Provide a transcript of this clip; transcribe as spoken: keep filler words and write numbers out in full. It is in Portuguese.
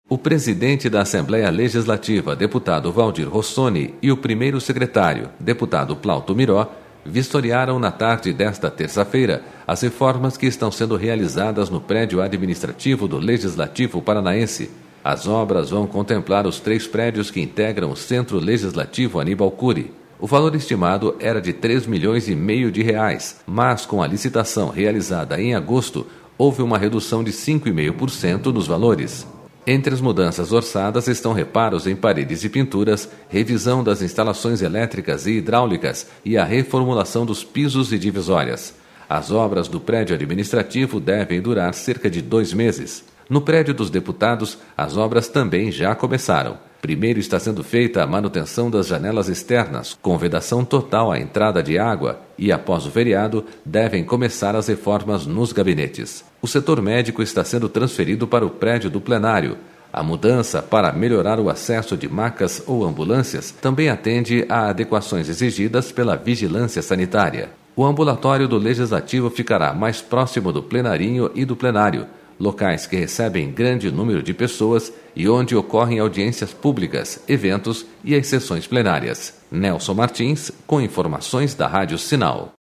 O presidente da Assembleia Legislativa, deputado Valdir Rossoni, e o primeiro secretário, deputado Plauto Miró, vistoriaram na tarde desta terça-feira as reformas que estão sendo realizadas no prédio administrativo do Legislativo Paranaense. As obras vão contemplar os três prédios que integram o Centro Legislativo Aníbal Cury. O valor estimado era de três milhões e meio de reais, mas com a licitação realizada em agosto, houve uma redução de cinco vírgula cinco por cento nos valores. Entre as mudanças orçadas estão reparos em paredes e pinturas, revisão das instalações elétricas e hidráulicas e a reformulação dos pisos e divisórias. As obras do prédio administrativo devem durar cerca de dois meses. No prédio dos deputados, as obras também já começaram. Primeiro está sendo feita a manutenção das janelas externas, com vedação total à entrada de água, e após o feriado, devem começar as reformas nos gabinetes. O setor médico está sendo transferido para o prédio do plenário. A mudança para melhorar o acesso de macas ou ambulâncias também atende a adequações exigidas pela vigilância sanitária. O ambulatório do Legislativo ficará mais próximo do plenarinho e do plenário, locais que recebem grande número de pessoas e onde ocorrem audiências públicas, eventos e as sessões plenárias. Nelson Martins, com informações da Rádio Sinal.